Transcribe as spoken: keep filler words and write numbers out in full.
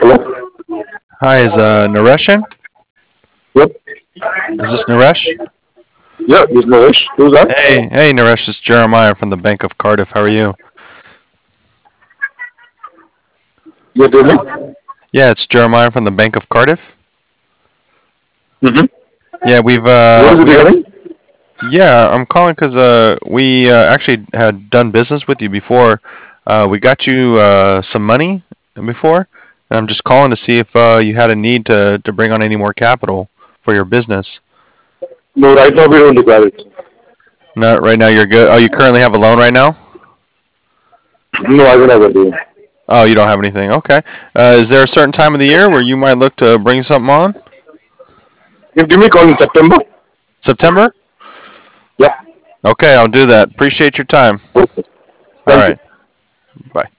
Hello? Hi, is uh, Naresh in? Yep. Is this Naresh? Yeah, this is Naresh. Who's that? Hey, hey, Naresh, it's Jeremiah from the Bank of Cardiff. How are you? Yeah, tell me. Yeah, it's Jeremiah from the Bank of Cardiff. Mm-hmm. Yeah, we've What uh, is it we have. regarding? Yeah, I'm calling because uh, we uh, actually had done business with you before. Uh, we got you uh, some money before, and I'm just calling to see if uh, you had a need to to bring on any more capital for your business. No, right now we don't require it. Not right now. You're good. Oh, you currently have a loan right now. No, I don't have a deal. Oh, you don't have anything. Okay. Uh, is there a certain time of the year where you might look to bring something on? You give me a call in September? September? Yeah. Okay, I'll do that. Appreciate your time. Okay. All Thank you. right. Bye.